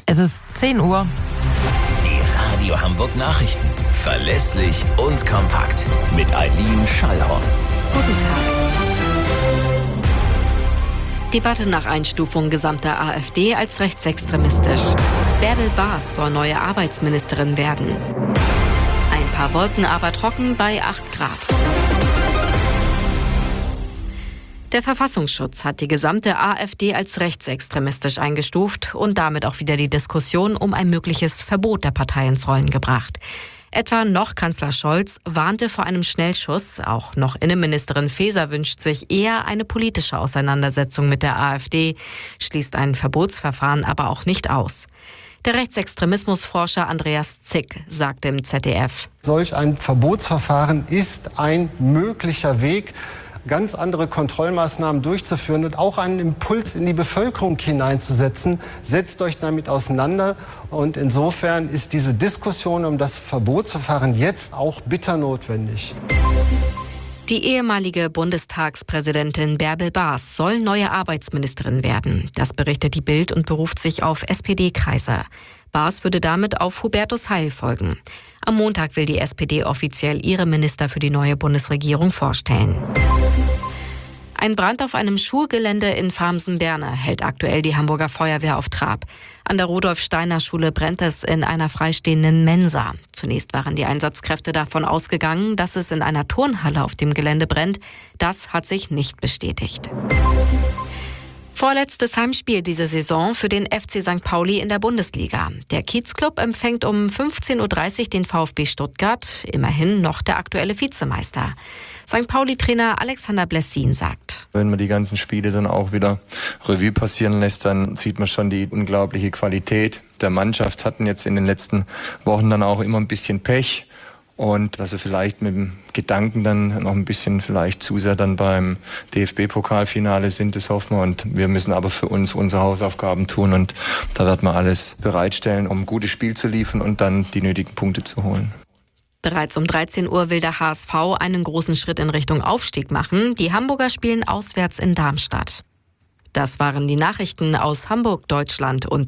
Es ist 10 Uhr. Die Radio Hamburg Nachrichten. Verlässlich und kompakt. Mit Eileen Schallhorn. Guten Tag. Debatte nach Einstufung gesamter AfD als rechtsextremistisch. Bärbel Baas soll neue Arbeitsministerin werden. Ein paar Wolken, aber trocken bei 8 Grad. Der Verfassungsschutz hat die gesamte AfD als rechtsextremistisch eingestuft und damit auch wieder die Diskussion um ein mögliches Verbot der Partei ins Rollen gebracht. Etwa noch Kanzler Scholz warnte vor einem Schnellschuss. Auch noch Innenministerin Faeser wünscht sich eher eine politische Auseinandersetzung mit der AfD, schließt ein Verbotsverfahren aber auch nicht aus. Der Rechtsextremismusforscher Andreas Zick sagte im ZDF: Solch ein Verbotsverfahren ist ein möglicher Weg, ganz andere Kontrollmaßnahmen durchzuführen und auch einen Impuls in die Bevölkerung hineinzusetzen. Setzt euch damit auseinander. Und insofern ist diese Diskussion um das Verbotsverfahren jetzt auch bitter notwendig. Die ehemalige Bundestagspräsidentin Bärbel Baas soll neue Arbeitsministerin werden. Das berichtet die Bild und beruft sich auf SPD-Kreise. Baas würde damit auf Hubertus Heil folgen. Am Montag will die SPD offiziell ihre Minister für die neue Bundesregierung vorstellen. Ein Brand auf einem Schulgelände in Farmsen-Berne hält aktuell die Hamburger Feuerwehr auf Trab. An der Rudolf-Steiner-Schule brennt es in einer freistehenden Mensa. Zunächst waren die Einsatzkräfte davon ausgegangen, dass es in einer Turnhalle auf dem Gelände brennt. Das hat sich nicht bestätigt. Vorletztes Heimspiel diese Saison für den FC St. Pauli in der Bundesliga. Der Kiezclub empfängt um 15.30 Uhr den VfB Stuttgart, immerhin noch der aktuelle Vizemeister. St. Pauli-Trainer Alexander Blessin sagt: Wenn man die ganzen Spiele dann auch wieder Revue passieren lässt, dann sieht man schon die unglaubliche Qualität der Mannschaft. Hatten jetzt in den letzten Wochen dann auch immer ein bisschen Pech. Und dass sie vielleicht mit dem Gedanken dann noch ein bisschen vielleicht zu sehr dann beim DFB-Pokalfinale sind, das hoffen wir. Und wir müssen aber für uns unsere Hausaufgaben tun. Und da wird man alles bereitstellen, um ein gutes Spiel zu liefern und dann die nötigen Punkte zu holen. Bereits um 13 Uhr will der HSV einen großen Schritt in Richtung Aufstieg machen. Die Hamburger spielen auswärts in Darmstadt. Das waren die Nachrichten aus Hamburg, Deutschland und